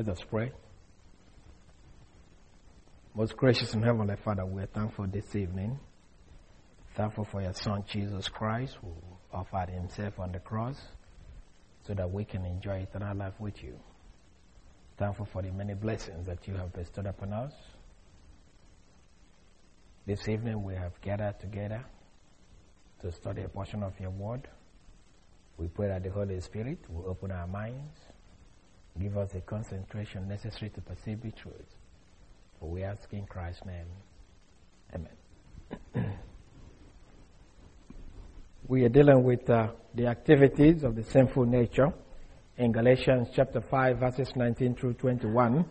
Let us pray. Most gracious and heavenly Father, we are thankful this evening. Thankful for your Son, Jesus Christ, who offered himself on the cross so that we can enjoy eternal life with you. Thankful for the many blessings that you have bestowed upon us. This evening we have gathered together to study a portion of your word. We pray that the Holy Spirit will open our minds, give us the concentration necessary to perceive the truth. For we ask in Christ's name. Amen. We are dealing with the activities of the sinful nature in Galatians chapter 5, verses 19 through 21.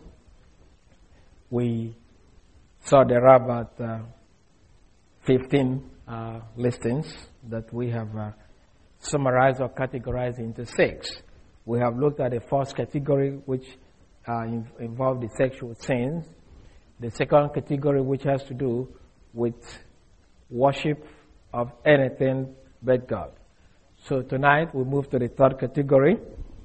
We saw there are about 15 listings that we have summarized or categorized into 6. We have looked at the first category, which involved the sexual sins. The second category, which has to do with worship of anything but God. So tonight we move to the third category,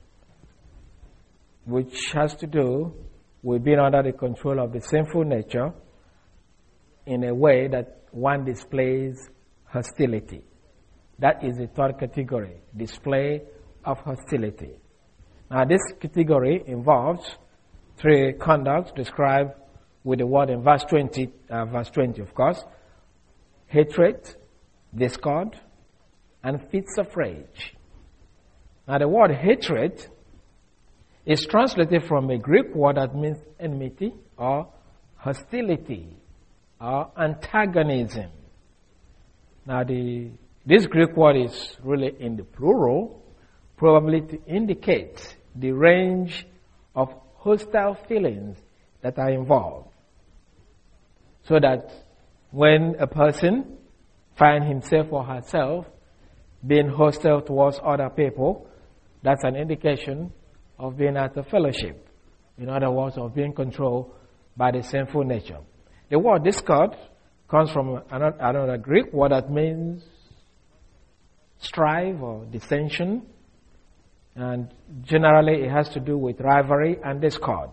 which has to do with being under the control of the sinful nature in a way that one displays hostility. That is the third category, display of hostility. Now this category involves 3 conducts described with the word in verse 20 of course: hatred, discord, and fits of rage. Now the word hatred is translated from a Greek word that means enmity or hostility or antagonism. Now this Greek word is really in the plural, probably to indicate the range of hostile feelings that are involved. So that when a person finds himself or herself being hostile towards other people, that's an indication of being out of fellowship. In other words, of being controlled by the sinful nature. The word discord comes from another Greek word that means strife or dissension. And generally it has to do with rivalry and discord.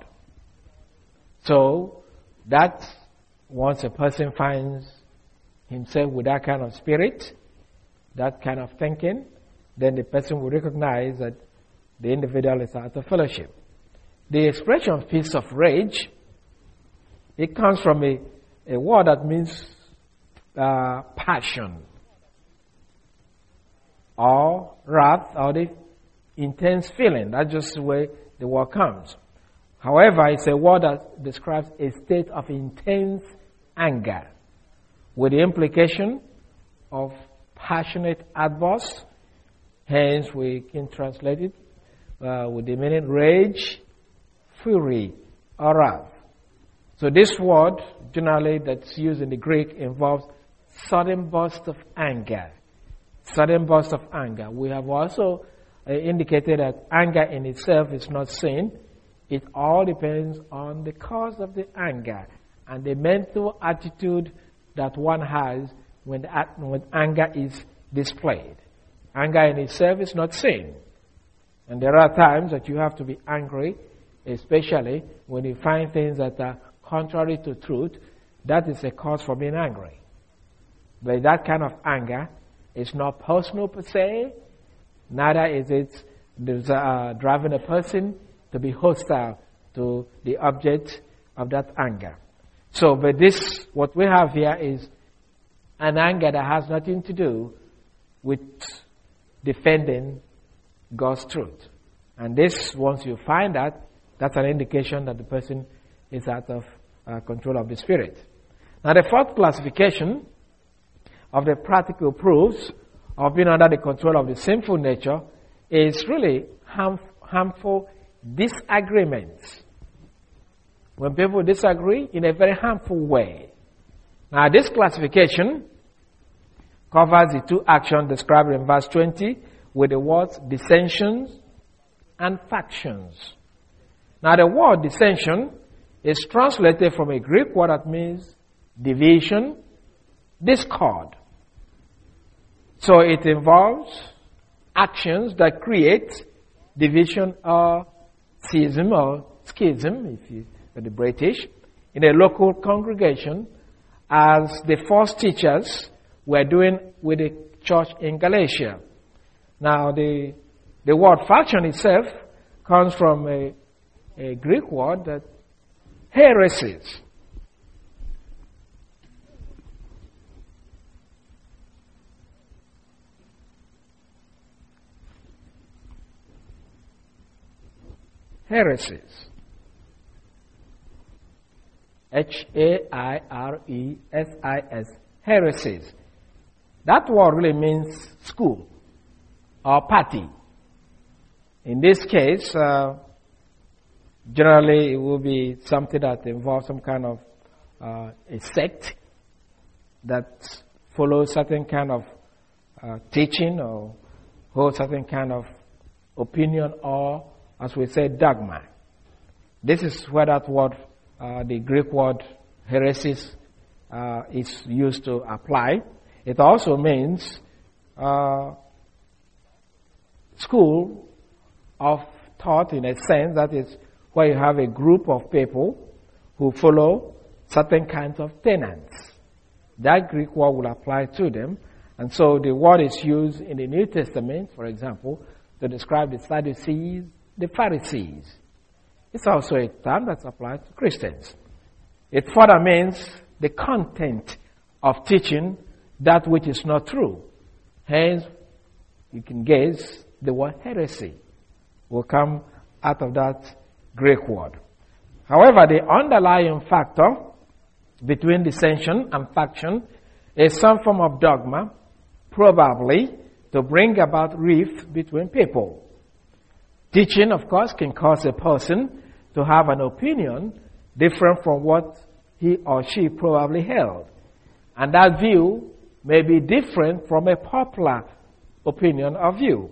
So that once a person finds himself with that kind of spirit, that kind of thinking, then the person will recognize that the individual is out of fellowship. The expression fits of rage, it comes from a word that means passion or wrath or the intense feeling. That's just the way the word comes. However, it's a word that describes a state of intense anger with the implication of passionate outbursts. Hence, we can translate it with the meaning rage, fury, or wrath. So this word, generally that's used in the Greek, involves sudden burst of anger. Sudden burst of anger. We have also indicated that anger in itself is not sin. It all depends on the cause of the anger and the mental attitude that one has when anger is displayed. Anger in itself is not sin. And there are times that you have to be angry, especially when you find things that are contrary to truth. That is a cause for being angry. But that kind of anger is not personal per se, neither is it driving a person to be hostile to the object of that anger. So, but this, what we have here is an anger that has nothing to do with defending God's truth. And this, once you find that, that's an indication that the person is out of control of the Spirit. Now, the fourth classification of the practical proofs of being under the control of the sinful nature is really harmful disagreements. When people disagree in a very harmful way. Now, this classification covers the 2 actions described in verse 20 with the words dissensions and factions. Now, the word dissension is translated from a Greek word that means division, discord. So it involves actions that create division or schism or schism, if you are the British, in a local congregation, as the false teachers were doing with the church in Galatia. Now, the word faction itself comes from a Greek word that heresies. Heresies. H-A-I-R-E-S-I-S. Heresies. That word really means school or party. In this case, generally it will be something that involves some kind of a sect that follows certain kind of teaching or holds certain kind of opinion or, as we say, dogma. This is where that word, the Greek word heresies, is used to apply. It also means school of thought, in a sense, that is where you have a group of people who follow certain kinds of tenets. That Greek word will apply to them. And so the word is used in the New Testament, for example, to describe the Sadducees, the Pharisees. It's also a term that's applied to Christians. It further means the content of teaching that which is not true. Hence, you can guess the word heresy will come out of that Greek word. However, the underlying factor between dissension and faction is some form of dogma, probably to bring about rift between people. Teaching, of course, can cause a person to have an opinion different from what he or she probably held. And that view may be different from a popular opinion or view.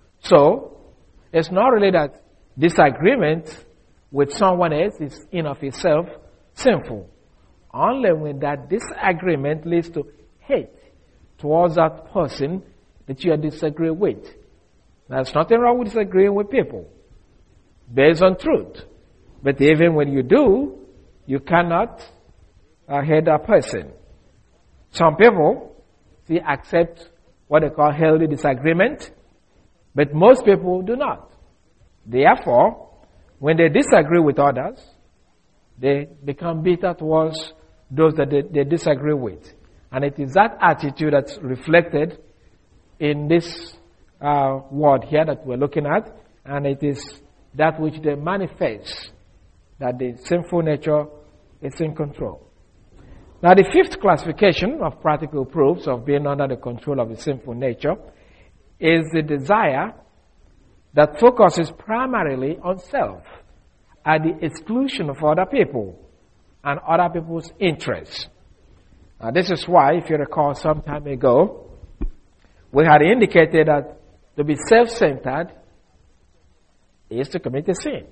So, it's not really that disagreement with someone else is in of itself sinful. Only when that disagreement leads to hate towards that person that you disagree with. There's nothing wrong with disagreeing with people based on truth. But even when you do, you cannot hate that person. Some people accept what they call healthy disagreement, but most people do not. Therefore, when they disagree with others, they become bitter towards those that they disagree with. And it is that attitude that's reflected in this word here that we're looking at, and it is that which they manifest, that the sinful nature is in control. Now, the fifth classification of practical proofs of being under the control of the sinful nature is the desire that focuses primarily on self at the exclusion of other people and other people's interests. Now, this is why, if you recall some time ago, we had indicated that to be self-centered is to commit a sin.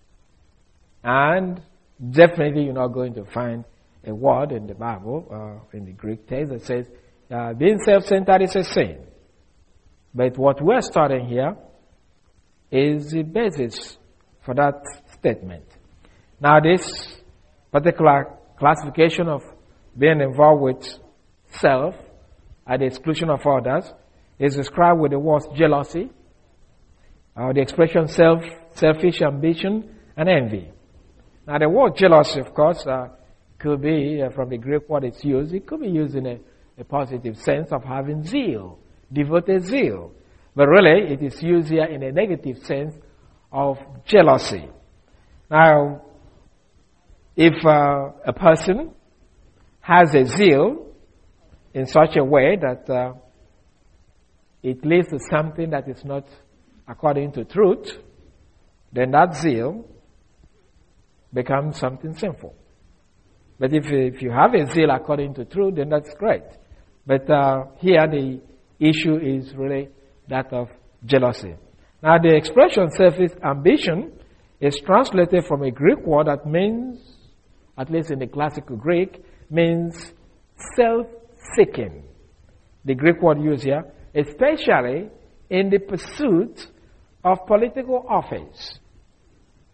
And definitely you're not going to find a word in the Bible, in the Greek text, that says being self-centered is a sin. But what we're studying here is the basis for that statement. Now, this particular classification of being involved with self at the exclusion of others is described with the words jealousy, the expression selfish ambition, and envy. Now, the word jealousy, of course, could be, from the Greek word it's used, it could be used in a positive sense of having zeal, devoted zeal. But really, it is used here in a negative sense of jealousy. Now, if a person has a zeal in such a way that it leads to something that is not according to truth, then that zeal becomes something sinful. But if you have a zeal according to truth, then that's great. But here the issue is really that of jealousy. Now, the expression selfish ambition is translated from a Greek word that means, at least in the classical Greek, means self-seeking. The Greek word used here, especially in the pursuit of political office.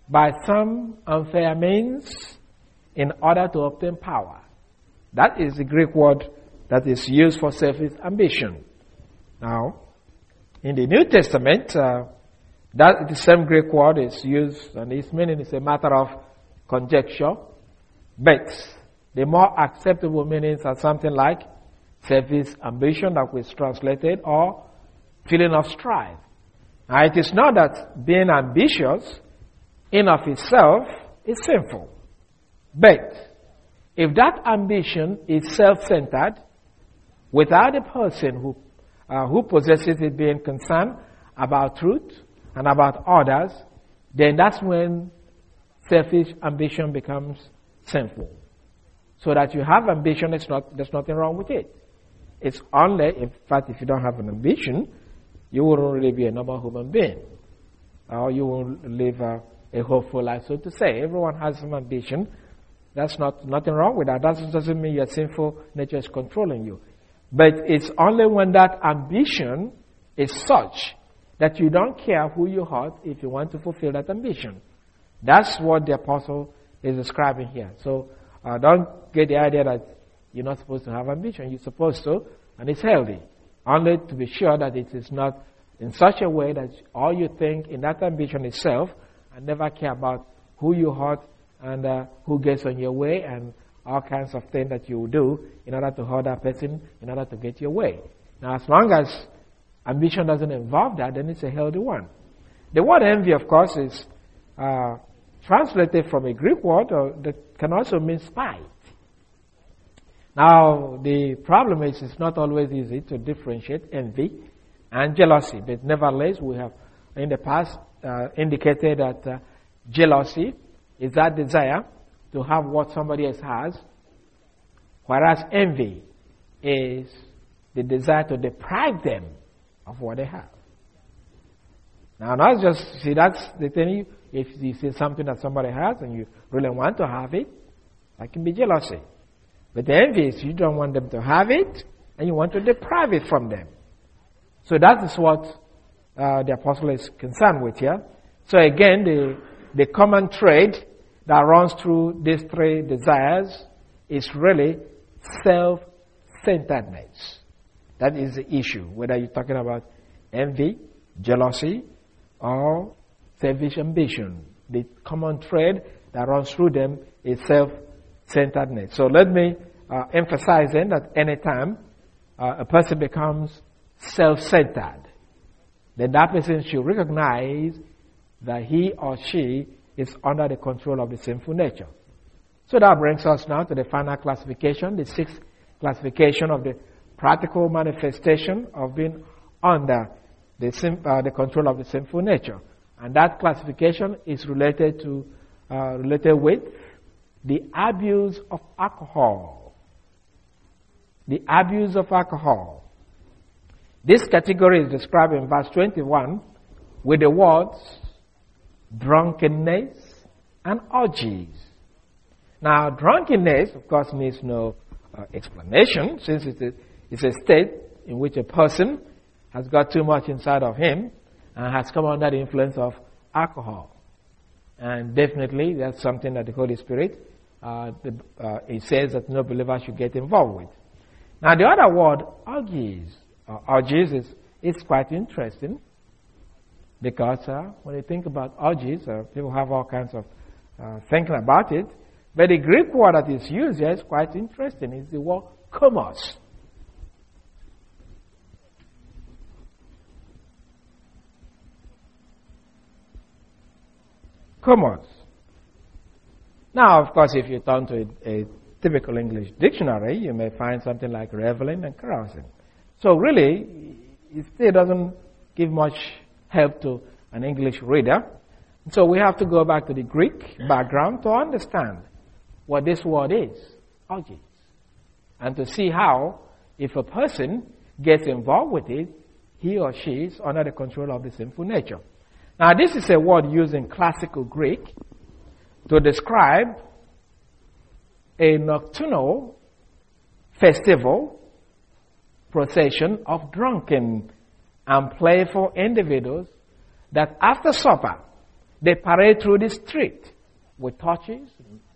by some unfair means in order to obtain power. That is the Greek word that is used for selfish ambition. Now, in the New Testament, that the same Greek word is used, and its meaning is a matter of conjecture, but the more acceptable meanings are something like selfish ambition, that was translated, or feeling of strife. Now, it is not that being ambitious in of itself is sinful, but if that ambition is self-centered, without a person who possesses it being concerned about truth and about others, then that's when selfish ambition becomes sinful. So that you have ambition, there's nothing wrong with it. It's only, in fact, if you don't have an ambition, you wouldn't really be a normal human being. Or you won't live a hopeful life, so to say. Everyone has some ambition. That's nothing wrong with that. That doesn't mean your sinful nature is controlling you. But it's only when that ambition is such that you don't care who you hurt if you want to fulfill that ambition. That's what the apostle is describing here. So don't get the idea that you're not supposed to have ambition. You're supposed to, and it's healthy. Only to be sure that it is not in such a way that all you think in that ambition is self, and never care about who you hurt and who gets on your way and all kinds of things that you will do in order to hurt that person, in order to get your way. Now, as long as ambition doesn't involve that, then it's a healthy one. The word envy, of course, is translated from a Greek word that can also mean spite. Now, the problem is it's not always easy to differentiate envy and jealousy, but nevertheless, we have in the past indicated that jealousy is that desire to have what somebody else has, whereas envy is the desire to deprive them of what they have. Now, not just, see, that's the thing, if you see something that somebody has and you really want to have it, that can be jealousy. But the envy is you don't want them to have it and you want to deprive it from them. So that is what the apostle is concerned with here. So again, the common trait that runs through these three desires is really self-centeredness. That is the issue, whether you're talking about envy, jealousy, or selfish ambition. The common thread that runs through them is self-centeredness. So let me emphasize then that anytime a person becomes self-centered, then that person should recognize that he or she is under the control of the sinful nature. So that brings us now to the final classification, the sixth classification of the practical manifestation of being under the control of the sinful nature. And that classification is related with the abuse of alcohol. The abuse of alcohol. This category is described in verse 21 with the words drunkenness and orgies. Now, drunkenness, of course, needs no explanation, since it's a state in which a person has got too much inside of him and has come under the influence of alcohol. And definitely, that's something that the Holy Spirit, it says that no believer should get involved with. Now, the other word, orgies, is quite interesting, because when you think about orgies, people have all kinds of thinking about it. But the Greek word that is used here is quite interesting. It's the word komos. Komos. Now, of course, if you turn to a typical English dictionary, you may find something like reveling and carousing. So really, it still doesn't give much help to an English reader. So we have to go back to the Greek background to understand what this word is, orgies, and to see how, if a person gets involved with it, he or she is under the control of the sinful nature. Now, this is a word used in classical Greek to describe a nocturnal festival procession of drunken and playful individuals that after supper They parade through the street with torches,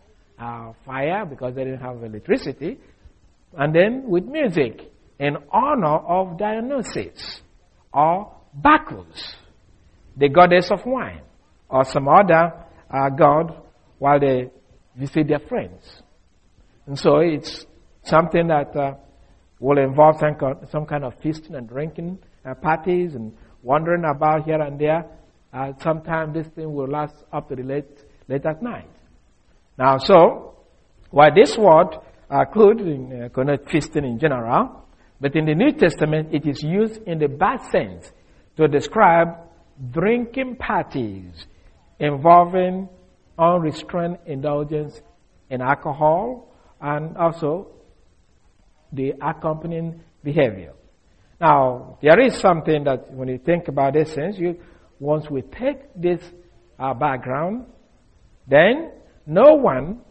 fire because they didn't have electricity, and then with music in honor of Dionysus or Bacchus, the goddess of wine, or some other god, while they visit their friends. And so it's something that will involve some kind of feasting and drinking, parties and wandering about here and there. Sometimes this thing will last up to the late at night. Now, so, while this word could connote feasting in general, but in the New Testament it is used in the bad sense to describe drinking parties involving unrestrained indulgence in alcohol and also the accompanying behavior. Now, there is something that when you think about this sense, once we take this background, then no one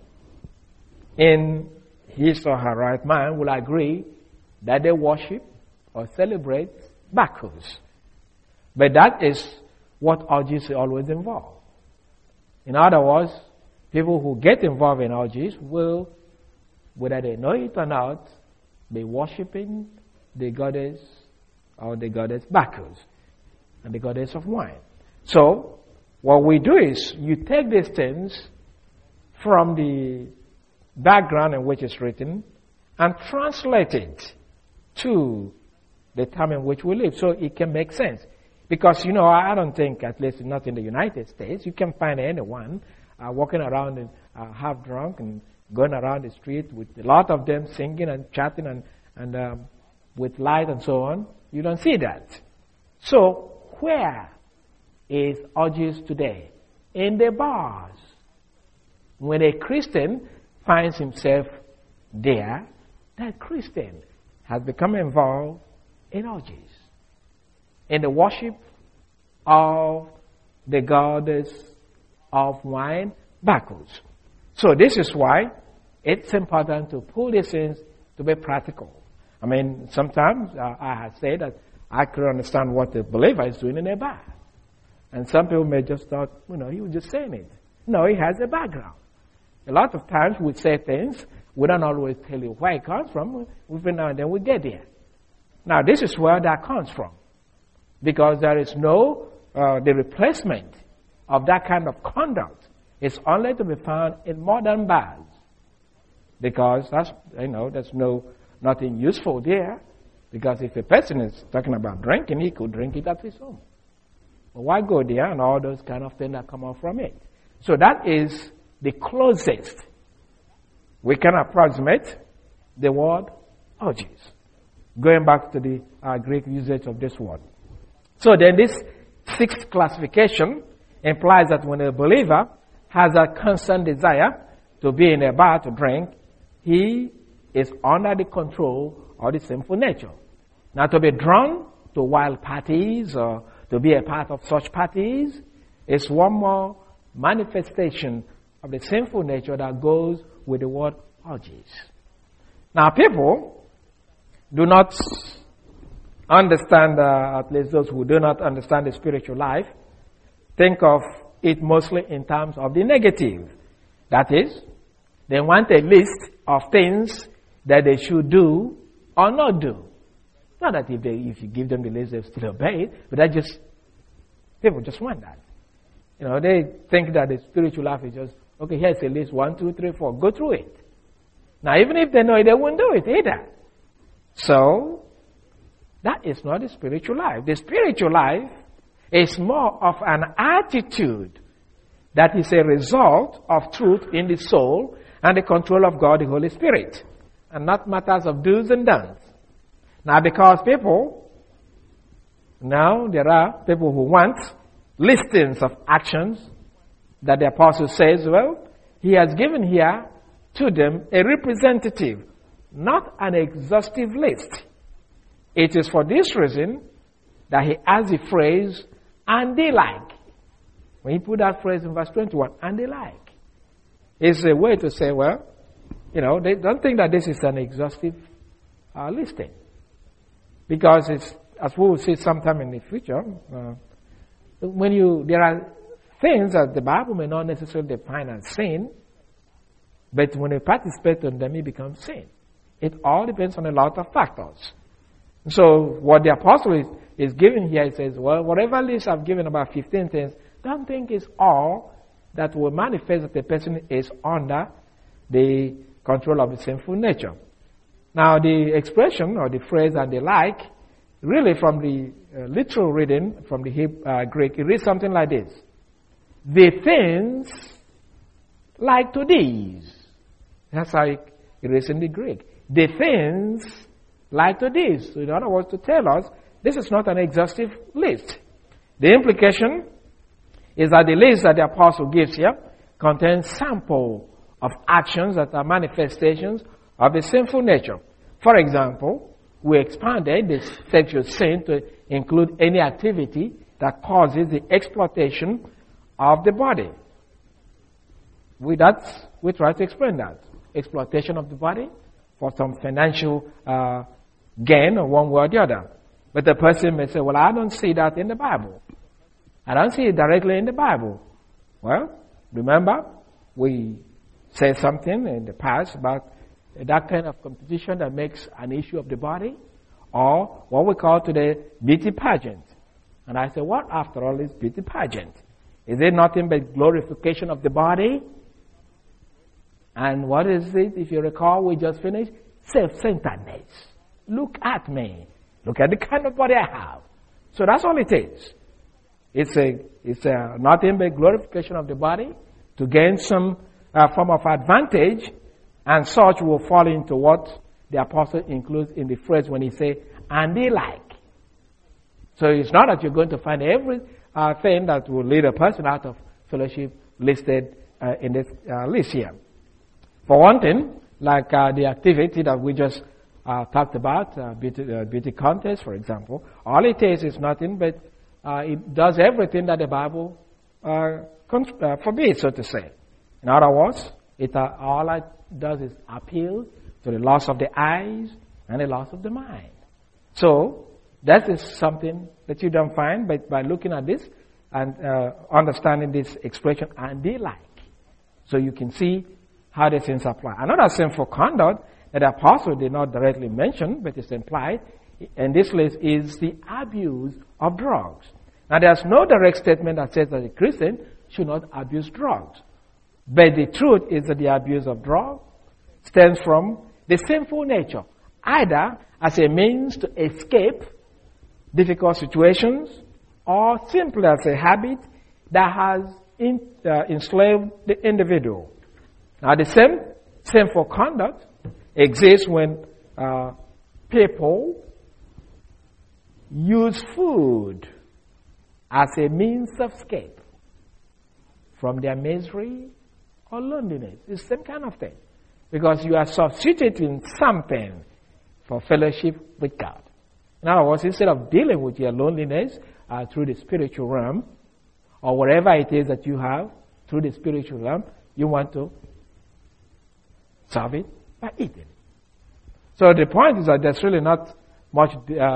in his or her right mind will agree that they worship or celebrate Bacchus. But that is what orgies always involve. In other words, people who get involved in orgies will, whether they know it or not, be worshiping the goddess or the goddess Bacchus and the goddess of wine. So, what we do is you take these things from the background in which it's written and translate it to the time in which we live so it can make sense. Because, I don't think, at least not in the United States, you can find anyone walking around and half drunk and going around the street with a lot of them singing and chatting and with light and so on. You don't see that. So, where is orgies today? In the bars. When a Christian finds himself there, that Christian has become involved in orgies, in the worship of the goddess of wine, Bacchus. So this is why it's important to pull these things to be practical. I mean, sometimes I have said that I could understand what the believer is doing in a bar. And some people may just thought, he was just saying it. No, he has a background. A lot of times we say things, we don't always tell you where it comes from. Every now and then we get there. Now, this is where that comes from. Because there is no, the replacement of that kind of conduct is only to be found in modern bars. Because there's nothing useful there. Because if a person is talking about drinking, he could drink it at his home. But why go there and all those kind of things that come out from it? So that is the closest we can approximate the word orgies. Going back to the Greek usage of this word. So then this sixth classification implies that when a believer has a constant desire to be in a bar to drink, he is under the control of the sinful nature. Now, to be drawn to wild parties or to be a part of such parties is one more manifestation of the sinful nature that goes with the word orgies. Now, people do not understand, at least those who do not understand the spiritual life, think of it mostly in terms of the negative. That is, they want a list of things that they should do or not do. Not that if you give them the list, they'll still obey it, but people just want that. They think that the spiritual life is just, okay, here's a list, 1, 2, 3, 4, go through it. Now, even if they know it, they won't do it either. So, that is not the spiritual life. The spiritual life is more of an attitude that is a result of truth in the soul and the control of God, the Holy Spirit, and not matters of do's and don'ts. Now, because there are people who want listings of actions that the apostle says, well, he has given here to them a representative, not an exhaustive list. It is for this reason that he adds the phrase, and they like. When he put that phrase in verse 21, and they like. It's a way to say, well, they don't think that this is an exhaustive listing. Because it's, as we will see sometime in the future, there are things that the Bible may not necessarily define as sin, but when you participate in them, it becomes sin. It all depends on a lot of factors. So what the apostle is giving here, he says, well, whatever list I've given, about 15 things, don't think it's all that will manifest that the person is under the control of the sinful nature. Now, the expression or the phrase and the like, really from the literal reading from the Greek, it reads something like this. The things like to these. That's how it is in the Greek. The things like to these. So in other words, to tell us, this is not an exhaustive list. The implication is that the list that the apostle gives here contains sample of actions that are manifestations of the sinful nature. For example, we expanded this sexual sin to include any activity that causes the exploitation of the body. We try to explain that. Exploitation of the body for some financial gain or one way or the other. But the person may say, well, I don't see that in the Bible. I don't see it directly in the Bible. Well, remember, we said something in the past about that kind of competition that makes an issue of the body, or what we call today beauty pageant. And I say, what after all is beauty pageant? Is it nothing but glorification of the body? And what is it? If you recall, we just finished self-centeredness. Look at me. Look at the kind of body I have. So that's all it is. It's a nothing but glorification of the body to gain some form of advantage, and such will fall into what the apostle includes in the phrase when he says, and the like. So it's not that you're going to find every thing that will lead a person out of fellowship listed in this list here. For one thing, like the activity that we just talked about, beauty contest, for example, all it is nothing but it does everything that the Bible forbids, so to say. In other words, all it does is appeal to the loss of the eyes and the loss of the mind. So, that is something that you don't find by looking at this and understanding this expression, and the like. So you can see how the things apply. Another sinful conduct that the apostle did not directly mention, but is implied in this list, is the abuse of drugs. Now, there's no direct statement that says that a Christian should not abuse drugs. But the truth is that the abuse of drugs stems from the sinful nature, either as a means to escape difficult situations, or simply as a habit that has enslaved the individual. Now, the same sinful conduct exists when people use food as a means of escape from their misery or loneliness. It's the same kind of thing. Because you are substituting something for fellowship with God. In other words, instead of dealing with your loneliness through the spiritual realm, or whatever it is that you have through the spiritual realm, you want to solve it by eating. So the point is that there's really not much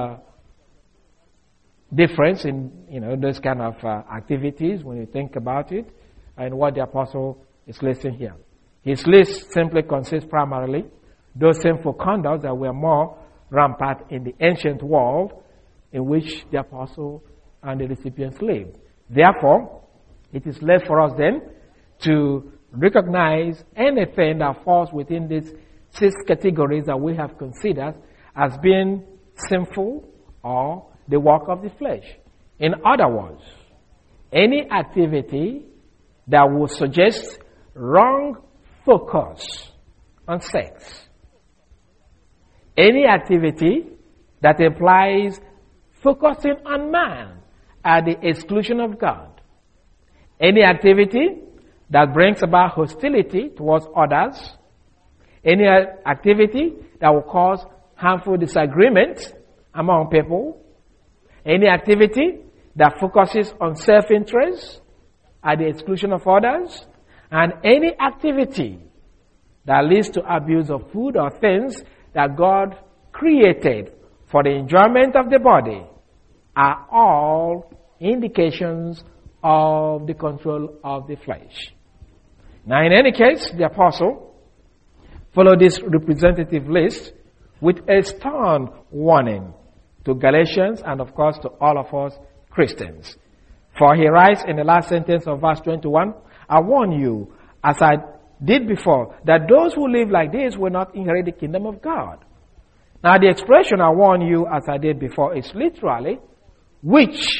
difference in those kind of activities when you think about it, and what the apostle is listing here. His list simply consists primarily those sinful conducts that were more rampant in the ancient world in which the apostle and the recipients lived. Therefore, it is left for us then to recognize anything that falls within these 6 categories that we have considered as being sinful or the work of the flesh. In other words, any activity that would suggest wrong focus on sex. Any activity that implies focusing on man at the exclusion of God. Any activity that brings about hostility towards others. Any activity that will cause harmful disagreement among people. Any activity that focuses on self-interest at the exclusion of others. And any activity that leads to abuse of food or things that God created for the enjoyment of the body are all indications of the control of the flesh. Now, in any case, the apostle followed this representative list with a stern warning to Galatians and, of course, to all of us Christians. For he writes in the last sentence of verse 21, I warn you, as I did before, that those who live like this will not inherit the kingdom of God. Now, the expression, I warn you, as I did before, is literally, which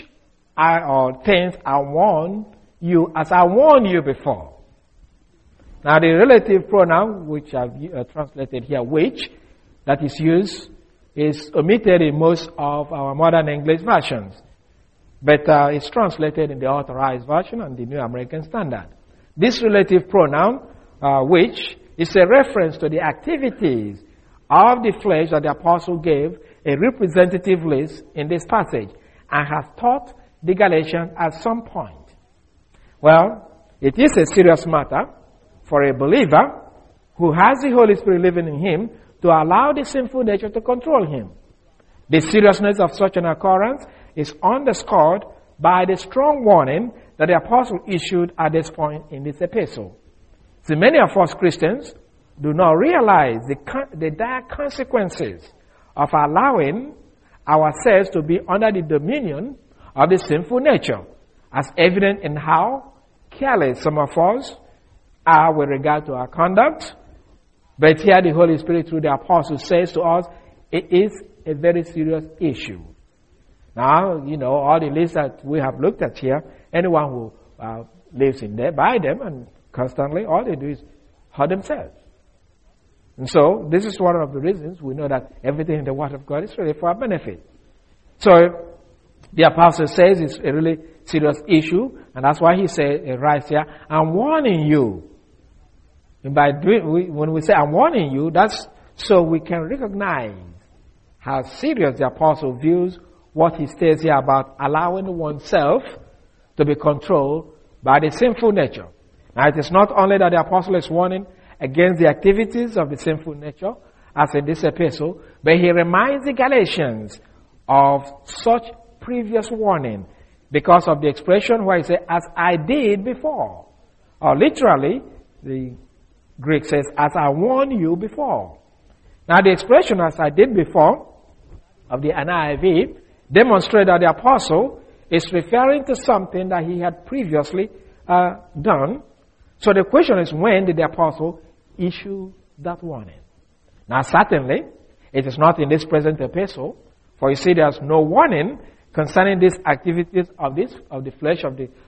things I warn you, as I warned you before. Now, the relative pronoun, which I've translated here, which, that is used, is omitted in most of our modern English versions. But it's translated in the Authorized Version and the New American Standard. This relative pronoun, which, is a reference to the activities of the flesh that the apostle gave a representative list in this passage and has taught the Galatians at some point. Well, it is a serious matter for a believer who has the Holy Spirit living in him to allow the sinful nature to control him. The seriousness of such an occurrence is underscored by the strong warning that the apostle issued at this point in this epistle. See, many of us Christians do not realize the dire consequences of allowing ourselves to be under the dominion of the sinful nature, as evident in how careless some of us are with regard to our conduct. But here the Holy Spirit through the apostle says to us, it is a very serious issue. Now, all the lists that we have looked at here, anyone who lives in there, by them, and constantly, all they do is hurt themselves. And so, this is one of the reasons we know that everything in the Word of God is really for our benefit. So, the apostle says it's a really serious issue, and that's why he writes here, I'm warning you. And when we say I'm warning you, that's so we can recognize how serious the apostle views what he states here about allowing oneself to be controlled by the sinful nature. Now, it is not only that the apostle is warning against the activities of the sinful nature, as in this epistle, but he reminds the Galatians of such previous warning because of the expression where he says, as I did before. Or literally, the Greek says, as I warned you before. Now, the expression, as I did before, of the NIV, demonstrates that the apostle is referring to something that he had previously done. So the question is, when did the apostle issue that warning? Now, certainly, it is not in this present epistle, for you see, there's no warning concerning these activities of the flesh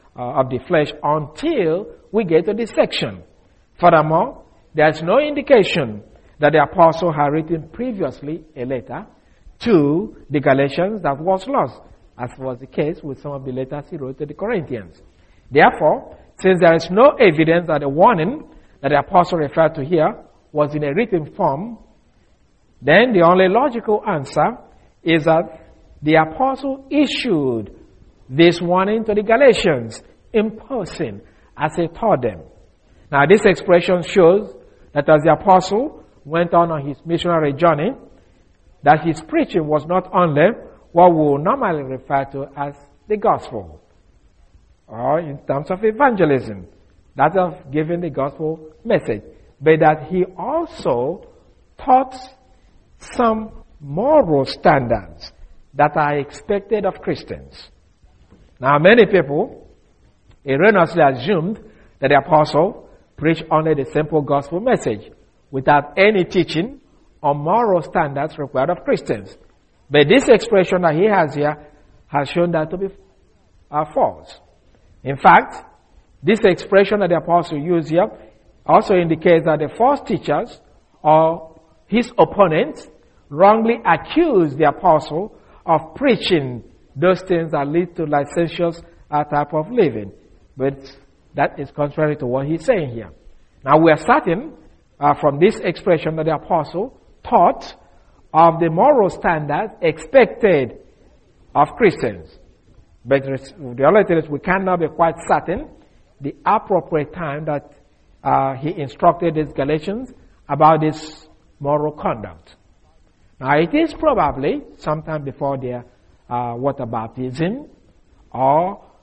until we get to this section. Furthermore, there is no indication that the apostle had written previously a letter to the Galatians that was lost, as was the case with some of the letters he wrote to the Corinthians. Therefore, since there is no evidence that the warning that the apostle referred to here was in a written form, then the only logical answer is that the apostle issued this warning to the Galatians in person as he taught them. Now, this expression shows that as the apostle went on his missionary journey, that his preaching was not only what we will normally refer to as the gospel, or in terms of evangelism, that of giving the gospel message, but that he also taught some moral standards that are expected of Christians. Now, many people erroneously assumed that the apostle preached only the simple gospel message without any teaching on moral standards required of Christians. But this expression that he has here has shown that to be false. In fact, this expression that the apostle used here also indicates that the false teachers or his opponents wrongly accused the apostle of preaching those things that lead to licentious type of living. But that is contrary to what he's saying here. Now, we are certain from this expression that the apostle taught of the moral standards expected of Christians. But the reality is we cannot be quite certain the appropriate time that he instructed these Galatians about this moral conduct. Now, it is probably sometime before their water baptism or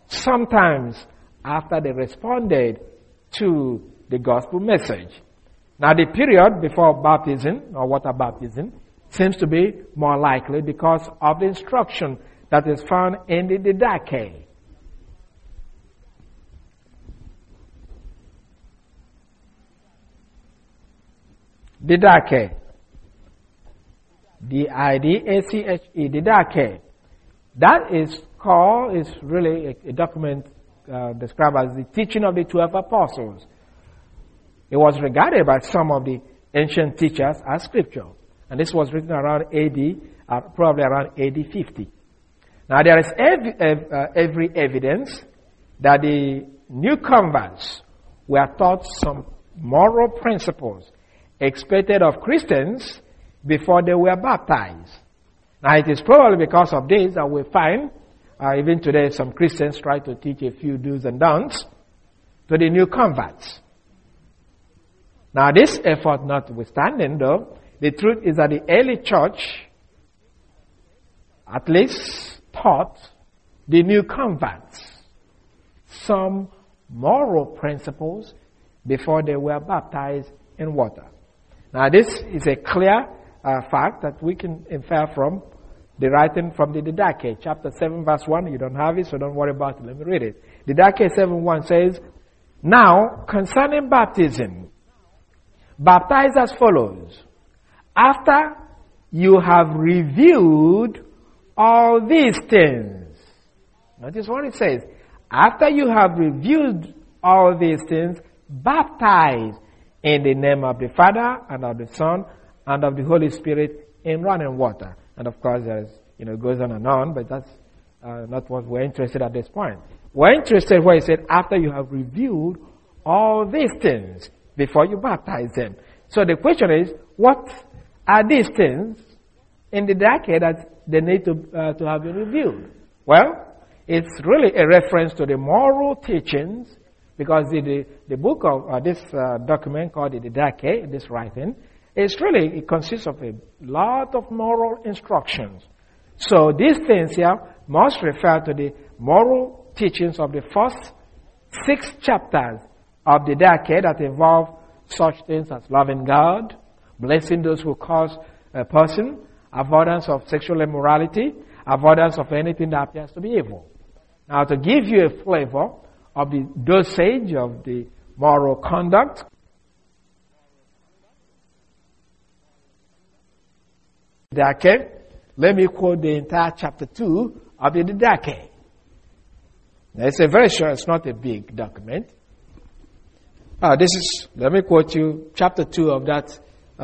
sometimes after they responded to the gospel message. Now the period before baptism, or water baptism, seems to be more likely because of the instruction that is found in the Didache. Didache. D-I-D-A-C-H-E. Didache. That is really a document described as the teaching of the 12 apostles. It was regarded by some of the ancient teachers as scripture. And this was written around AD, probably around AD 50. Now there is every evidence that the new converts were taught some moral principles expected of Christians before they were baptized. Now it is probably because of this that we find, even today, some Christians try to teach a few do's and don'ts to the new converts. Now this effort notwithstanding though, the truth is that the early church at least taught the new converts some moral principles before they were baptized in water. Now this is a clear fact that we can infer from the writing from the Didache, chapter 7 verse 1. You don't have it, so don't worry about it. Let me read it. Didache 7:1 says, "Now concerning baptism, baptize as follows. After you have reviewed all these things." Notice what it says. After you have reviewed all these things, baptize in the name of the Father and of the Son and of the Holy Spirit in running water. And of course, it goes on and on, but that's not what we're interested at this point. We're interested where he said, after you have reviewed all these things before you baptize them. So the question is, what are these things in the Didache that they need to have been reviewed? Well, it's really a reference to the moral teachings, because the book of this document called the Didache, this writing, it consists of a lot of moral instructions. So these things here must refer to the moral teachings of the first 6 chapters of the Didache that involve such things as loving God, blessing those who cause a person, avoidance of sexual immorality, avoidance of anything that appears to be evil. Now, to give you a flavor of the dosage of the moral conduct, Didache, let me quote the entire chapter 2 of the Didache. Now, it's a very short, it's not a big document. Let me quote you chapter 2 of that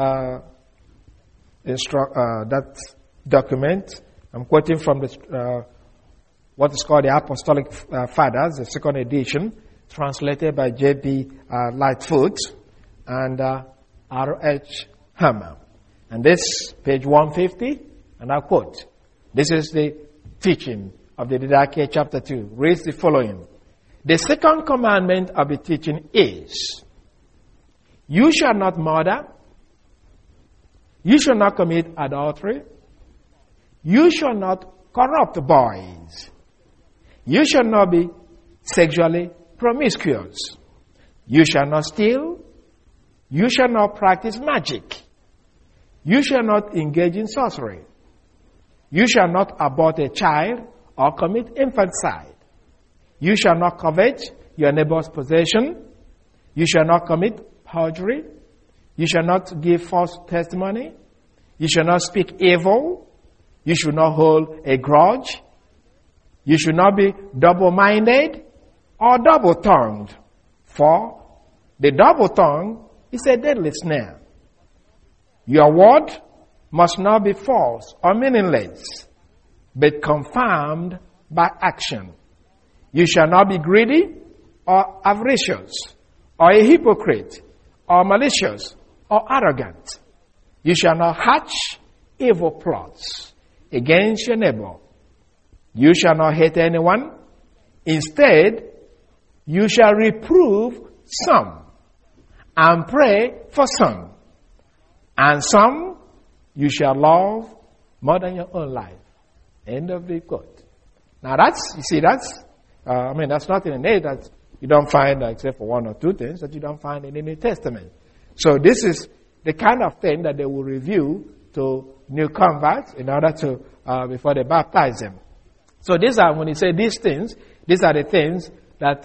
that document. I'm quoting from what is called the Apostolic Fathers, the second edition, translated by J.B. Lightfoot and R.H. Hammer. And this, page 150, and I quote, this is the teaching of the Didache chapter 2. Reads the following. The second commandment of the teaching is, you shall not murder, you shall not commit adultery, you shall not corrupt boys, you shall not be sexually promiscuous, you shall not steal, you shall not practice magic, you shall not engage in sorcery, you shall not abort a child or commit infanticide, you shall not covet your neighbor's possession, you shall not commit perjury, you shall not give false testimony, you shall not speak evil, you should not hold a grudge, you should not be double-minded or double-tongued, for the double-tongue is a deadly snare. Your word must not be false or meaningless, but confirmed by action. You shall not be greedy or avaricious or a hypocrite or malicious or arrogant. You shall not hatch evil plots against your neighbor. You shall not hate anyone. Instead, you shall reprove some and pray for some. And some you shall love more than your own life. End of the quote. Now that's That's nothing in it that you don't find, except for one or two things, that you don't find in the New Testament. So this is the kind of thing that they will review to new converts in order to, before they baptize them. So these are, when you say these things, these are the things that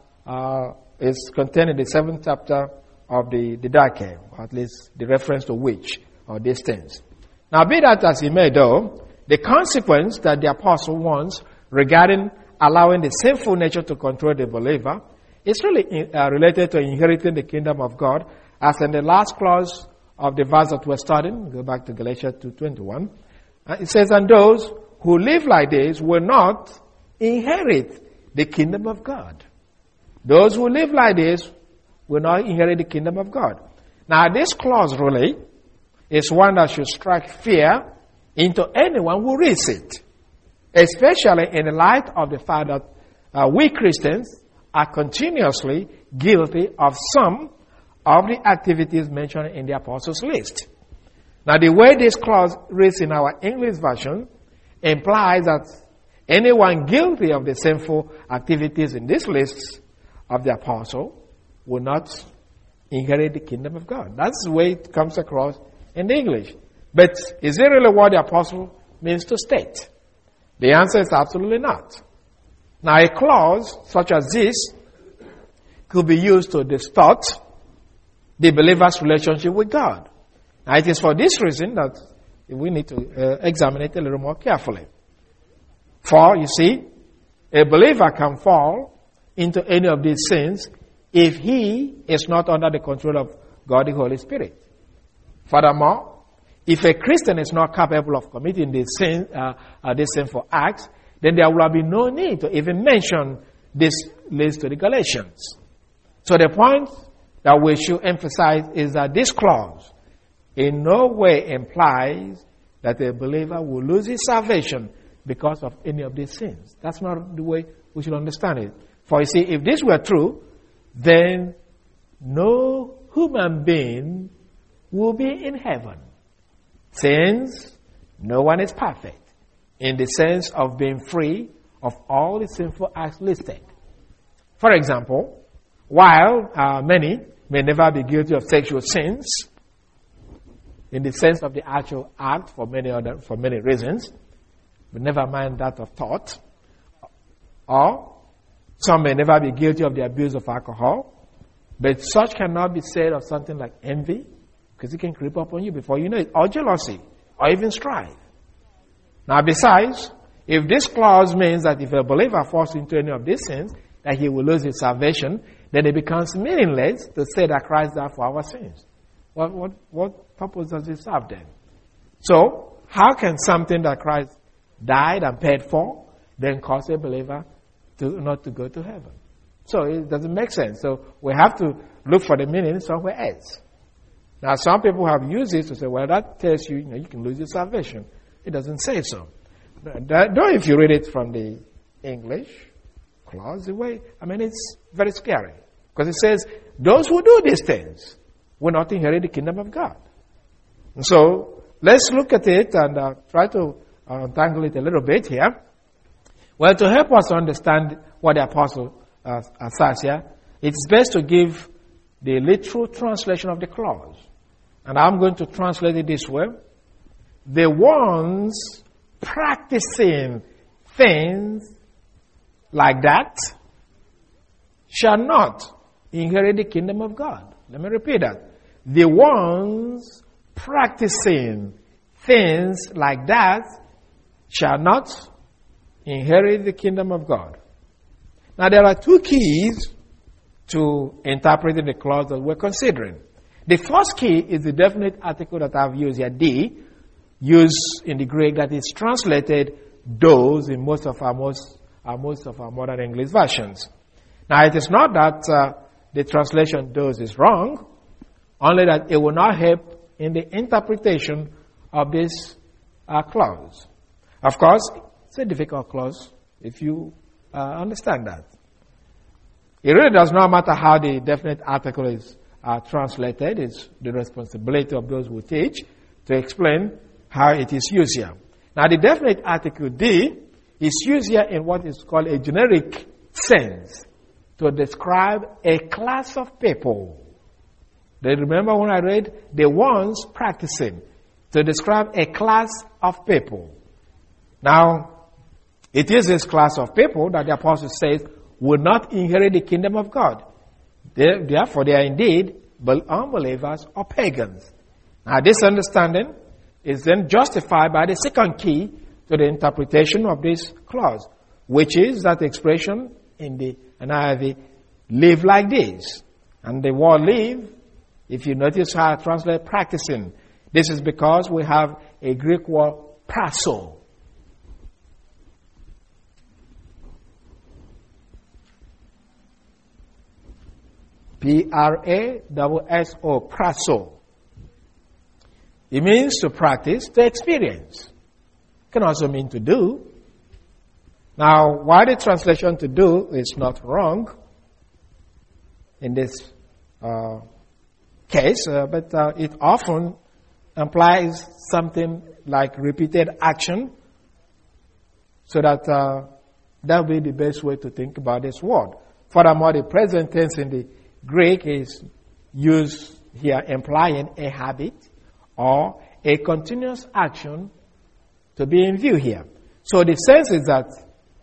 is contained in the 7th chapter of the Didache, or at least the reference to which, or these things. Now, be that as it may, though, the consequence that the apostle wants regarding allowing the sinful nature to control the believer is really related to inheriting the kingdom of God, as in the last clause of the verse that we're studying. Go back to Galatians 2:21. It says, and those who live like this will not inherit the kingdom of God. Those who live like this will not inherit the kingdom of God. Now, this clause really is one that should strike fear into anyone who reads it, especially in the light of the fact that we Christians are continuously guilty of some of the activities mentioned in the Apostles' list. Now, the way this clause reads in our English version implies that anyone guilty of the sinful activities in this list of the Apostle will not inherit the kingdom of God. That's the way it comes across in the English. But is it really what the Apostle means to state? The answer is absolutely not. Now, a clause such as this could be used to distort the believer's relationship with God. Now, it is for this reason that we need to examine it a little more carefully. For, you see, a believer can fall into any of these sins if he is not under the control of God the Holy Spirit. Furthermore, if a Christian is not capable of committing these sinful acts, then there will be no need to even mention this list to the Galatians. So the point that we should emphasize is that this clause in no way implies that a believer will lose his salvation because of any of these sins. That's not the way we should understand it. For you see, if this were true, then no human being will be in heaven. Since no one is perfect in the sense of being free of all the sinful acts listed. For example, while many may never be guilty of sexual sins in the sense of the actual act for many reasons, but never mind that of thought, or some may never be guilty of the abuse of alcohol, but such cannot be said of something like envy, because it can creep up on you before you know it, or jealousy, or even strife. Now, besides, if this clause means that if a believer falls into any of these sins, that he will lose his salvation, then it becomes meaningless to say that Christ died for our sins. What purpose does it serve then? So, how can something that Christ died and paid for then cause a believer not to go to heaven? So, it doesn't make sense. So, we have to look for the meaning somewhere else. Now, some people have used this to say, well, that tells you, you can lose your salvation. It doesn't say so. Though if you read it from the English clause, it's very scary. Because it says, those who do these things will not inherit the kingdom of God. And so, let's look at it and try to untangle it a little bit here. Well, to help us understand what the apostle says here, it's best to give the literal translation of the clause. And I'm going to translate it this way. The ones practicing things like that shall not inherit the kingdom of God. Let me repeat that. The ones practicing things like that shall not inherit the kingdom of God. Now, there are two keys to interpreting the clause that we're considering. The first key is the definite article that I've used here, D, used in the Greek that is translated those in most of our modern English versions. Now, it is not that the translation those is wrong, only that it will not help in the interpretation of this clause. Of course, it's a difficult clause if you understand that. It really does not matter how the definite article is translated. It's the responsibility of those who teach to explain how it is used here. Now, the definite article D is used here in what is called a generic sense to describe a class of people. Do you remember when I read the ones practicing, to describe a class of people? Now, it is this class of people that the apostle says will not inherit the kingdom of God. Therefore, they are indeed unbelievers or pagans. Now, this understanding is then justified by the second key to the interpretation of this clause, which is that expression in the NIV, live like this. And the word live, if you notice how I translate practicing, this is because we have a Greek word praso. P-R-A-S-S-O, praso. It means to practice, to experience. It can also mean to do. Now, while the translation to do is not wrong in this case, but it often implies something like repeated action, so that that will be the best way to think about this word. Furthermore, the present tense in the Greek is used here implying a habit or a continuous action to be in view here. So the sense is that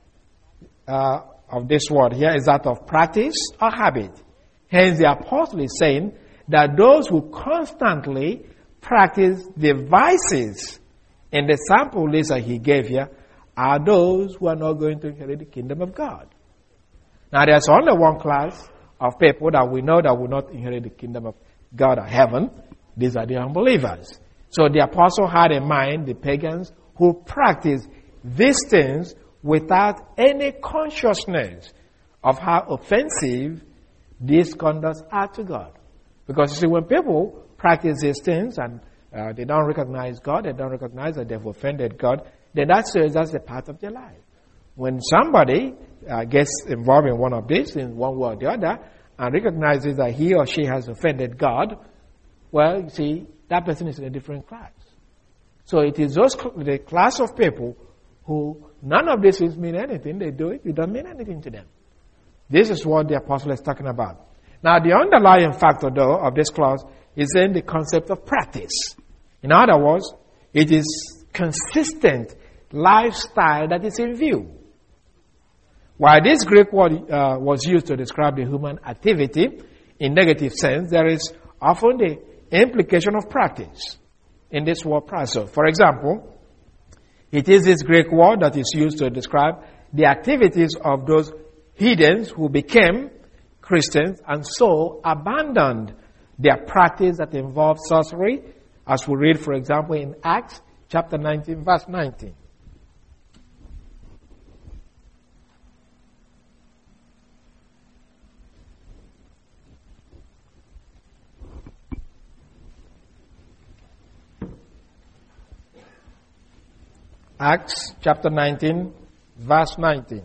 of this word here is that of practice or habit. Hence the apostle is saying that those who constantly practice the vices in the sample list that he gave here are those who are not going to inherit the kingdom of God. Now there's only one class of people that we know that will not inherit the kingdom of God or heaven. These are the unbelievers. So the apostle had in mind the pagans who practice these things without any consciousness of how offensive these conducts are to God. Because you see, when people practice these things and they don't recognize God, they don't recognize that they've offended God, then that serves as a part of their life. When somebody gets involved in one of these, in one way or the other, and recognizes that he or she has offended God, well, you see, that person is in a different class. So it is the class of people who none of this mean anything. They do it, it doesn't mean anything to them. This is what the apostle is talking about. Now, the underlying factor, though, of this clause is in the concept of practice. In other words, it is consistent lifestyle that is in view. While this Greek word was used to describe the human activity in negative sense, there is often the implication of practice in this word praso. For example, it is this Greek word that is used to describe the activities of those heathens who became Christians and so abandoned their practice that involved sorcery, as we read, for example, in Acts chapter 19, verse 19. Acts chapter 19, verse 19.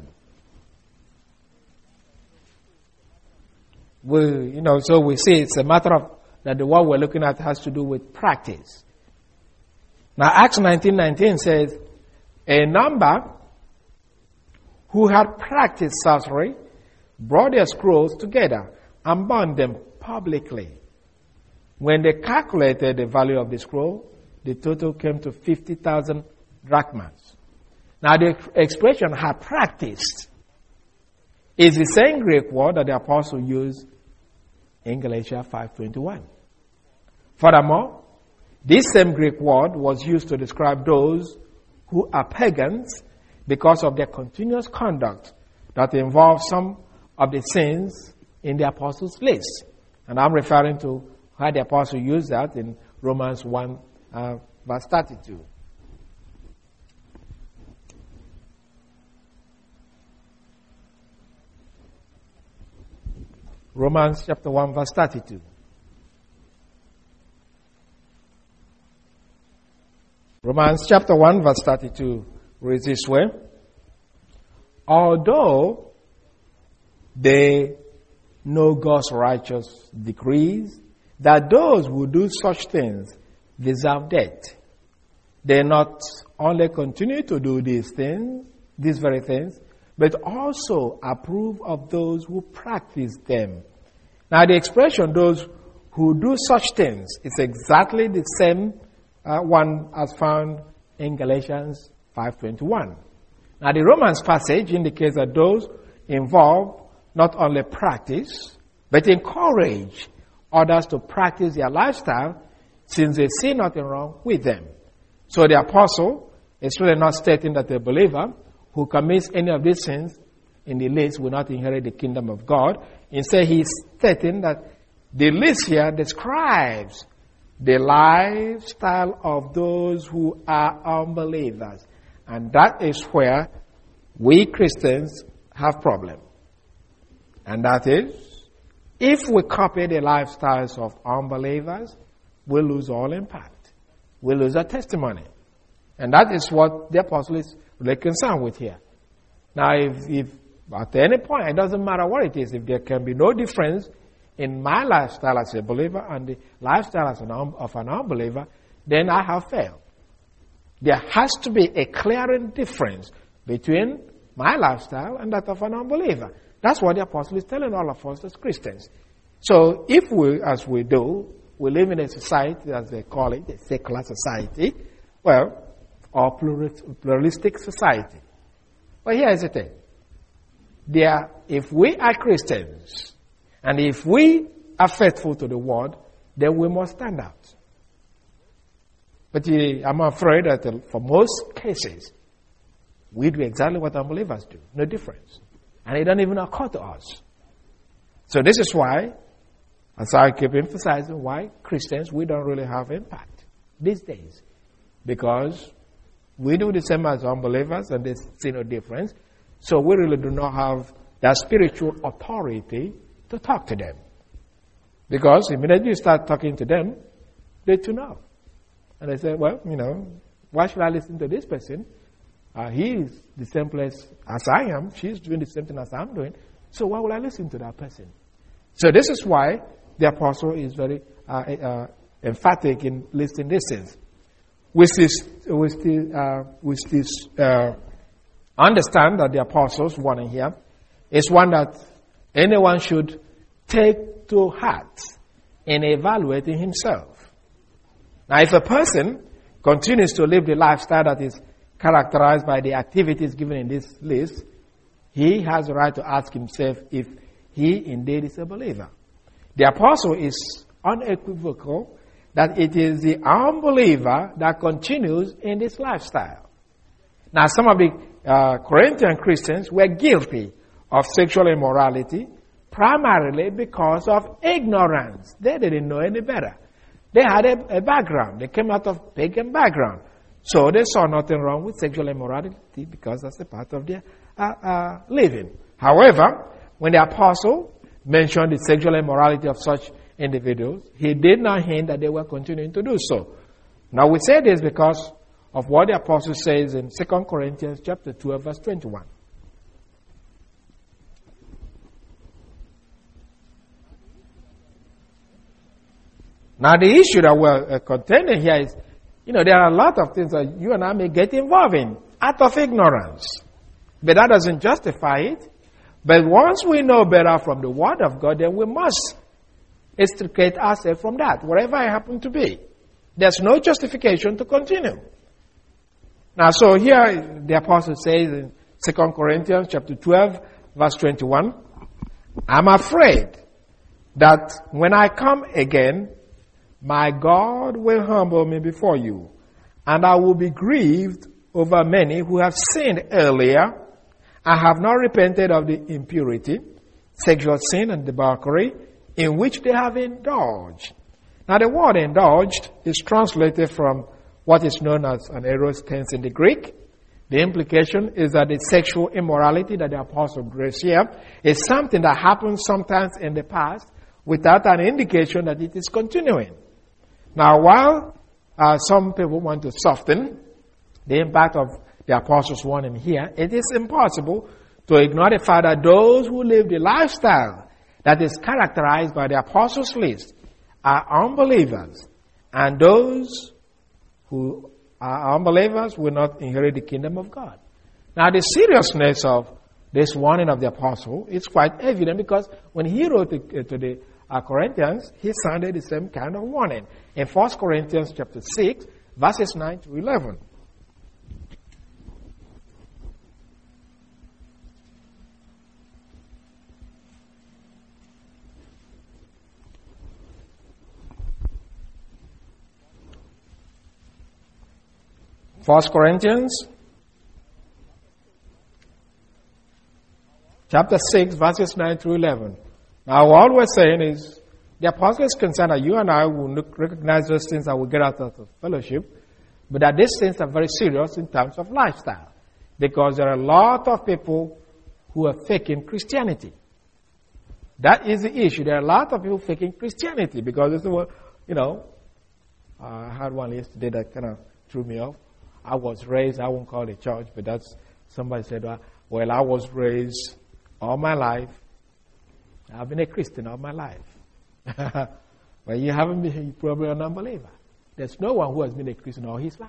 So we see it's a matter of that the word we're looking at has to do with practice. Now, Acts 19:19 says, a number who had practiced sorcery brought their scrolls together and burned them publicly. When they calculated the value of the scroll, the total came to 50,000 drachmas. Now, the expression had practiced is the same Greek word that the apostle used in Galatians 5:21. Furthermore, this same Greek word was used to describe those who are pagans because of their continuous conduct that involves some of the sins in the apostles' list. And I'm referring to how the apostle used that in Romans 1, verse 32. Romans chapter 1, verse 32. Romans chapter 1, verse 32 reads this way. Although they know God's righteous decrees that those who do such things deserve death, they not only continue to do these things, these very things, but also approve of those who practice them. Now the expression, those who do such things, is exactly the same one as found in Galatians 5:21. Now the Romans passage indicates that those involved not only practice, but encourage others to practice their lifestyle, since they see nothing wrong with them. So the apostle is really not stating that a believer who commits any of these sins in the list will not inherit the kingdom of God. Instead, he's stating that the list here describes the lifestyle of those who are unbelievers. And that is where we Christians have problem. And that is, if we copy the lifestyles of unbelievers, we'll lose all impact. We'll lose our testimony. And that is what the apostle is really concerned with here. Now, if at any point, it doesn't matter what it is, if there can be no difference in my lifestyle as a believer and the lifestyle of an unbeliever, then I have failed. There has to be a clearing difference between my lifestyle and that of an unbeliever. That's what the apostle is telling all of us as Christians. So if we, as we do, we live in a society, as they call it, a secular society, well, or pluralistic society. But here is the thing. If we are Christians, and if we are faithful to the word, then we must stand out. But I'm afraid that for most cases, we do exactly what unbelievers do. No difference. And it doesn't even occur to us. So this is why, as I keep emphasizing, why Christians, we don't really have impact these days. Because we do the same as unbelievers and they see no difference. So we really do not have that spiritual authority to talk to them. Because immediately you start talking to them, they tune out. And they say, well, why should I listen to this person? He is the same place as I am. She's doing the same thing as I'm doing. So why would I listen to that person? So this is why the apostle is very emphatic in listing these things. We still understand that the apostle's warning here is one that anyone should take to heart in evaluating himself. Now, if a person continues to live the lifestyle that is characterized by the activities given in this list, he has the right to ask himself if he indeed is a believer. The apostle is unequivocal that it is the unbeliever that continues in this lifestyle. Now, some of the Corinthian Christians were guilty of sexual immorality primarily because of ignorance. They didn't know any better. They had a background. They came out of pagan background. So they saw nothing wrong with sexual immorality because that's a part of their living. However, when the apostle mentioned the sexual immorality of such individuals, he did not hint that they were continuing to do so. Now we say this because of what the apostle says in 2 Corinthians chapter 2 verse 21. Now the issue that we're contending here is, there are a lot of things that you and I may get involved in out of ignorance. But that doesn't justify it. But once we know better from the Word of God, then we must extricate ourselves from that, wherever it happens to be. There's no justification to continue. Now, so here the apostle says in 2 Corinthians chapter 12, verse 21, I'm afraid that when I come again, my God will humble me before you, and I will be grieved over many who have sinned earlier and have not repented of the impurity, sexual sin, and debauchery in which they have indulged. Now the word indulged is translated from what is known as an aorist tense in the Greek. The implication is that the sexual immorality that the apostle grace here is something that happened sometimes in the past without an indication that it is continuing. Now, while some people want to soften the impact of the apostles' warning here, it is impossible to ignore the fact that those who live the lifestyle that is characterized by the apostles' list are unbelievers, and those who are unbelievers will not inherit the kingdom of God. Now, the seriousness of this warning of the apostle is quite evident because when he wrote to the Corinthians, he sounded the same kind of warning. In 1 Corinthians chapter 6, verses 9 to 11. First Corinthians chapter 6, verses 9 through 11. Now, all we're saying is, the apostle is concerned that you and I will recognize those things that we get out of fellowship, but that these things are very serious in terms of lifestyle. Because there are a lot of people who are faking Christianity. That is the issue. There are a lot of people faking Christianity because it's, I had one yesterday that kind of threw me off. I was raised, I won't call it church, but that's, somebody said, well, I was raised all my life. I've been a Christian all my life. But you haven't been, you're probably an unbeliever. There's no one who has been a Christian all his life.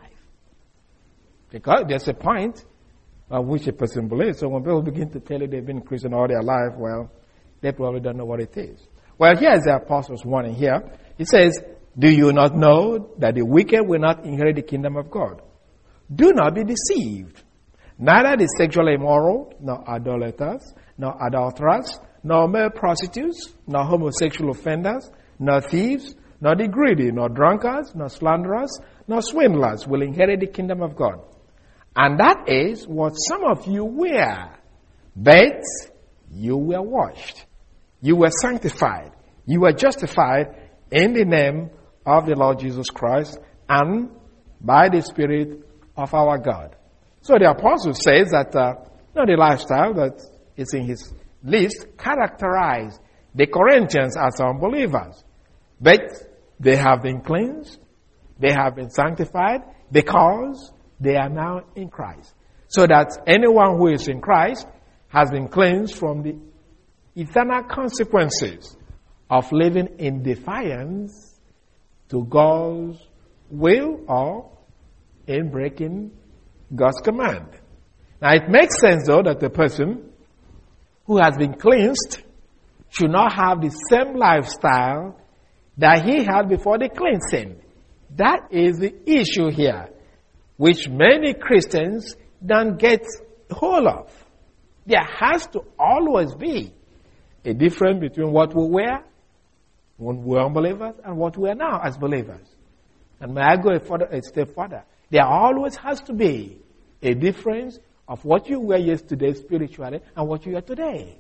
Because there's a point at which a person believes. So when people begin to tell you they've been Christian all their life, well, they probably don't know what it is. Well, here's the apostle's warning here. He says, do you not know that the wicked will not inherit the kingdom of God? Do not be deceived. Neither the sexually immoral, nor idolaters, nor adulterers, nor male prostitutes, nor homosexual offenders, nor thieves, nor the greedy, nor drunkards, nor slanderers, nor swindlers will inherit the kingdom of God. And that is what some of you were. But you were washed. You were sanctified. You were justified in the name of the Lord Jesus Christ and by the Spirit of our God. So the apostle says that the lifestyle that is in his list characterized the Corinthians as unbelievers. But they have been cleansed, they have been sanctified because they are now in Christ. So that anyone who is in Christ has been cleansed from the eternal consequences of living in defiance to God's will or in breaking God's command. Now it makes sense though that the person who has been cleansed should not have the same lifestyle that he had before the cleansing. That is the issue here, which many Christians don't get hold of. There has to always be a difference between what we were when we were unbelievers and what we are now as believers. And may I go a step further? There always has to be a difference of what you were yesterday spiritually and what you are today.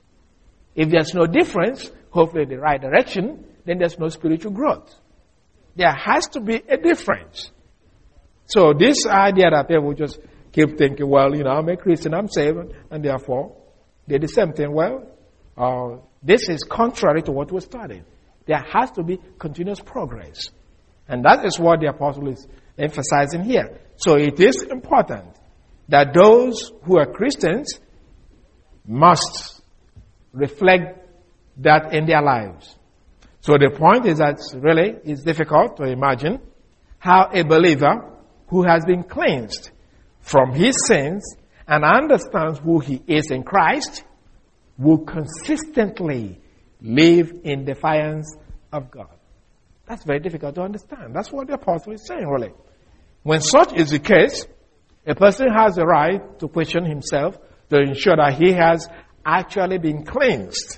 If there's no difference, hopefully in the right direction, then there's no spiritual growth. There has to be a difference. So this idea that people just keep thinking, well, I'm a Christian, I'm saved, and therefore they're the same thing. Well, this is contrary to what we're studying. There has to be continuous progress. And that is what the apostle is emphasizing here. So it is important that those who are Christians must reflect that in their lives. So the point is that really it's difficult to imagine how a believer who has been cleansed from his sins and understands who he is in Christ will consistently live in defiance of God. That's very difficult to understand. That's what the apostle is saying, really. When such is the case, a person has the right to question himself to ensure that he has actually been cleansed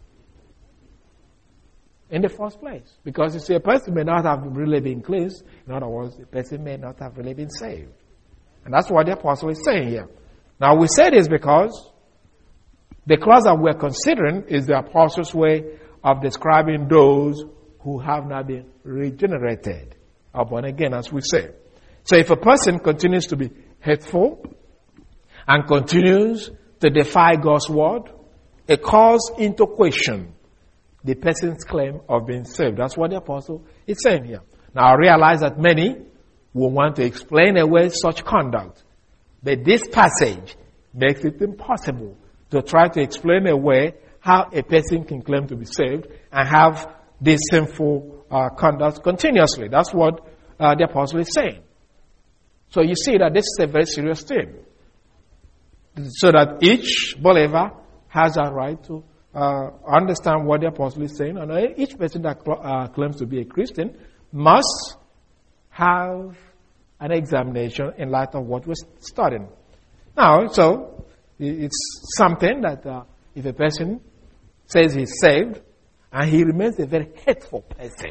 in the first place. Because you see, a person may not have really been cleansed. In other words, a person may not have really been saved. And that's what the apostle is saying here. Now, we say this because the clause that we're considering is the apostle's way of describing those who have not been regenerated or born again, as we say. So if a person continues to be hateful and continues to defy God's word, it calls into question the person's claim of being saved. That's what the apostle is saying here. Now I realize that many will want to explain away such conduct, but this passage makes it impossible to try to explain away how a person can claim to be saved and have this sinful conduct continuously. That's what the apostle is saying. So you see that this is a very serious thing. so that each believer has a right to understand what the apostle is saying. And each person that claims to be a Christian must have an examination in light of what we're studying. Now, so it's something that if a person says he's saved and he remains a very hateful person,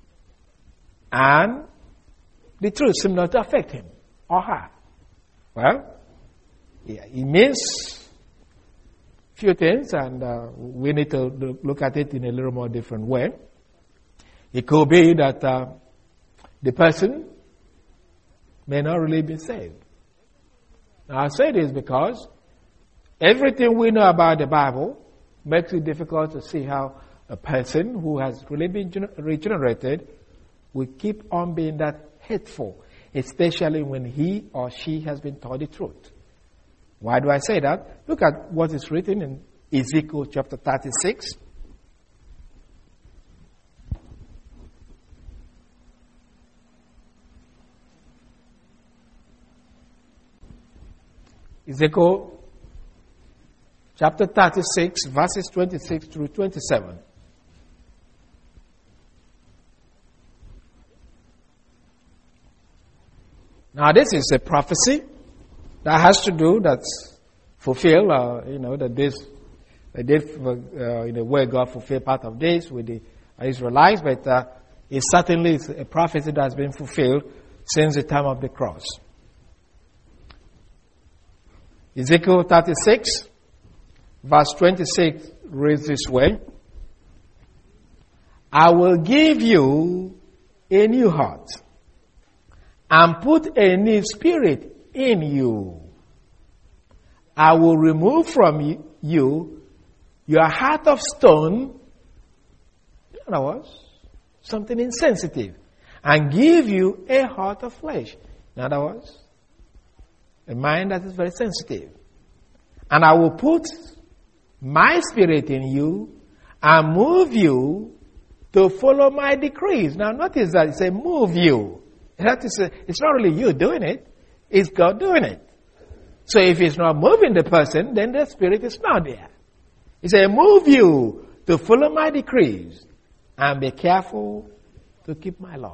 and the truth seems not to affect him or her, well, yeah, it means few things, and we need to look at it in a little more different way. It could be that the person may not really be saved. Now, I say this because everything we know about the Bible makes it difficult to see how a person who has really been regenerated will keep on being that hateful, especially when he or she has been taught the truth. Why do I say that? Look at what is written in Ezekiel chapter 36. Ezekiel chapter 36, verses 26 through 27. Now, this is a prophecy that has to do, that's fulfilled, that this, they did, in a way, God fulfilled part of this with the Israelites, but it certainly is a prophecy that has been fulfilled since the time of the cross. Ezekiel 36, verse 26 reads this way: I will give you a new heart and put a new spirit in you. I will remove from you your heart of stone, in other words, something insensitive, and give you a heart of flesh. In other words, a mind that is very sensitive. And I will put my spirit in you and move you to follow my decrees. Now notice that it says move you. That is it's not really you doing it. It's God doing it. So if it's not moving the person, then the spirit is not there. He said, move you to follow my decrees and be careful to keep my laws.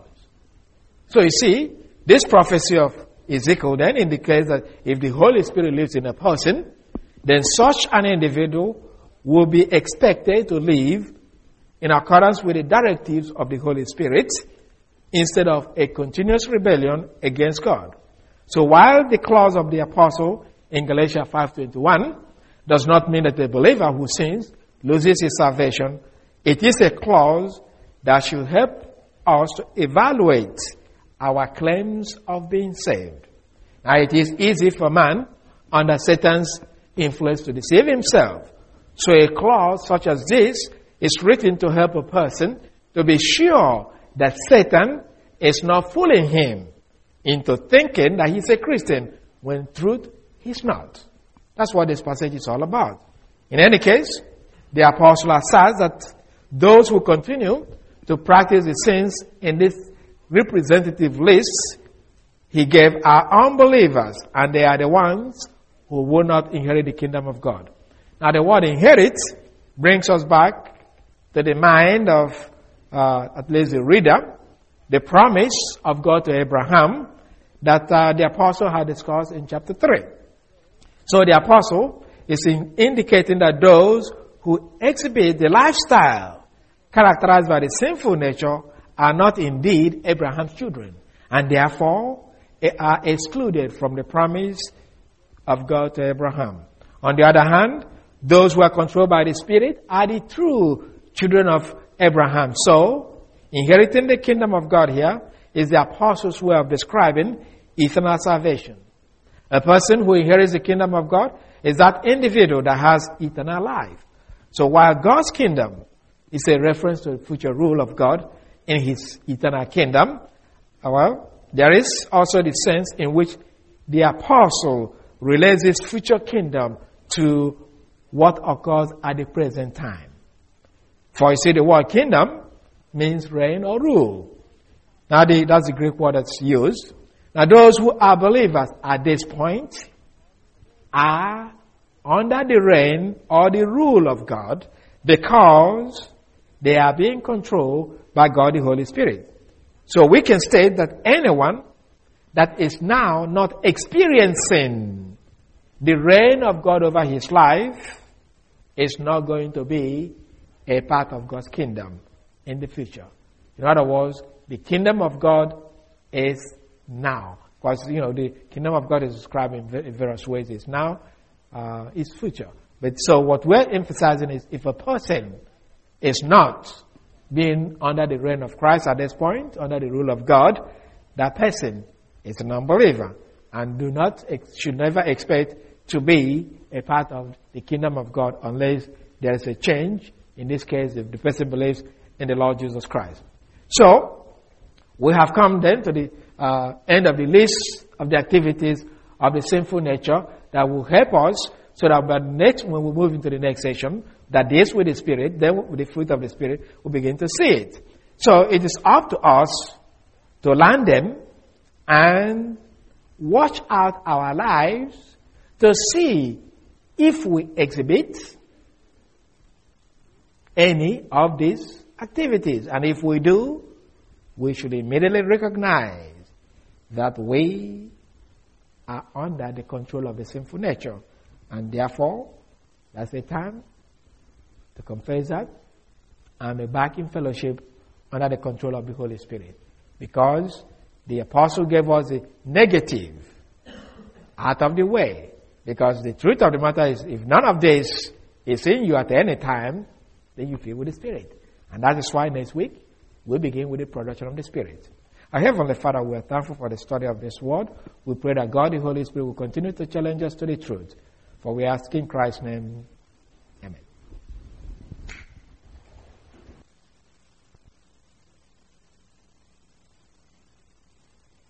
So you see, this prophecy of Ezekiel then indicates that if the Holy Spirit lives in a person, then such an individual will be expected to live in accordance with the directives of the Holy Spirit instead of a continuous rebellion against God. So while the clause of the apostle in Galatians 5:21 does not mean that the believer who sins loses his salvation, it is a clause that should help us to evaluate our claims of being saved. Now it is easy for man under Satan's influence to deceive himself. So a clause such as this is written to help a person to be sure that Satan is not fooling him into thinking that he's a Christian, when truth he's not. That's what this passage is all about. In any case, the apostle asserts that those who continue to practice the sins in this representative list he gave are unbelievers, and they are the ones who will not inherit the kingdom of God. Now the word inherit brings us back to the mind of at least the reader, the promise of God to Abraham that the apostle had discussed in chapter 3. So the apostle is indicating that those who exhibit the lifestyle characterized by the sinful nature are not indeed Abraham's children, and therefore are excluded from the promise of God to Abraham. On the other hand, those who are controlled by the Spirit are the true children of Abraham. So, inheriting the kingdom of God here is the apostles' way of describing eternal salvation. A person who inherits the kingdom of God is that individual that has eternal life. So while God's kingdom is a reference to the future rule of God in his eternal kingdom, well, there is also the sense in which the apostle relates his future kingdom to what occurs at the present time. For you see, the word kingdom means reign or rule. Now that's the Greek word that's used. Now those who are believers at this point are under the reign or the rule of God because they are being controlled by God the Holy Spirit. So we can state that anyone that is now not experiencing the reign of God over his life is not going to be a part of God's kingdom in the future. In other words, the kingdom of God is now. Because, the kingdom of God is described in various ways. It's now, it's future. But so what we're emphasizing is if a person is not being under the reign of Christ at this point, under the rule of God, that person is an unbeliever and should never expect to be a part of the kingdom of God unless there is a change. In this case, if the person believes in the Lord Jesus Christ. So, we have come then to the end of the list of the activities of the sinful nature that will help us so that when we move into the next session, that deals with the Spirit, then with the fruit of the Spirit, we begin to see it. So it is up to us to learn them and watch out our lives to see if we exhibit any of these activities. And if we do, we should immediately recognize that we are under the control of the sinful nature. And therefore, that's the time to confess that and be back in fellowship under the control of the Holy Spirit. Because the apostle gave us the negative out of the way. Because the truth of the matter is, if none of this is in you at any time, then you fill with the Spirit. And that is why next week, we begin with the production of the Spirit. Our Heavenly Father, we are thankful for the study of this word. We pray that God, the Holy Spirit, will continue to challenge us to the truth. For we ask in Christ's name,